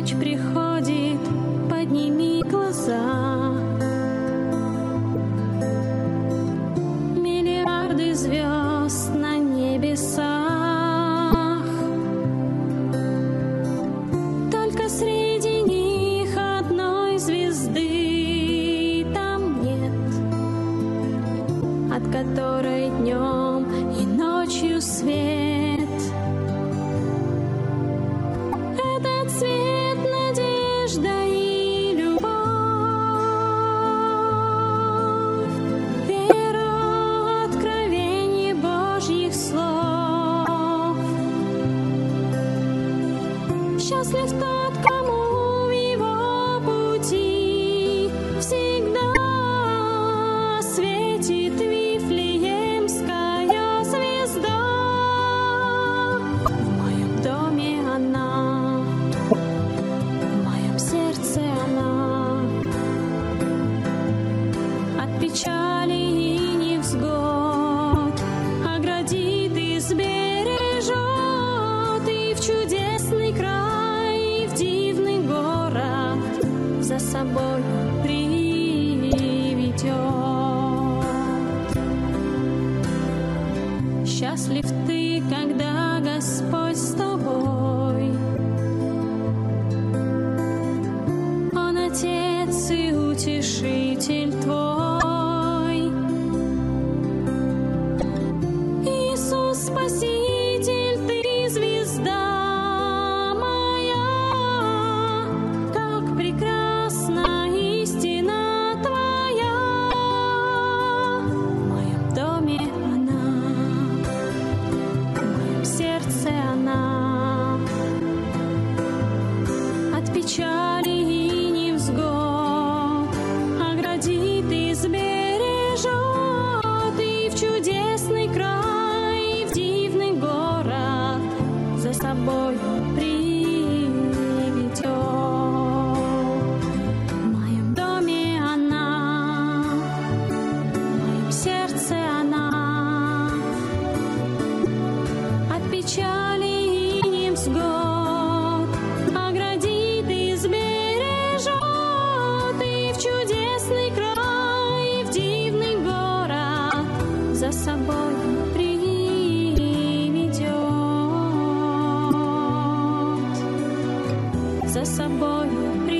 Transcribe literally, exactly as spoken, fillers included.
ночь приходит, подними глаза. Миллиарды звезд на небесах, только среди них одной звезды там нет, от которой днем и ночью свет. Этот свет — надежда и любовь, вера, откровение Божьих слов. Счастлив тот, кому в его пути всегда светит Вифлеемская звезда. В моем доме она, в моем сердце она, от печали и невзгод оградит и сбережет, и в чудесный край, и в дивный город за собой приведет. Счастлив ты, когда Господь с тобой. Он Отец и Утешитель твой. Иисус Спаситель, ты звезда моя, как прекрасна истина твоя. В моем доме она, в моем сердце она, от печали и невзгод оградит и сбережет, и в чудесный край, и в дивный город за собой приведет. В моем доме она, в моем сердце она, от печали и невзгод оградит и сбережет, и в чудесный край, и в дивный город за собой приведет, за собой приведет.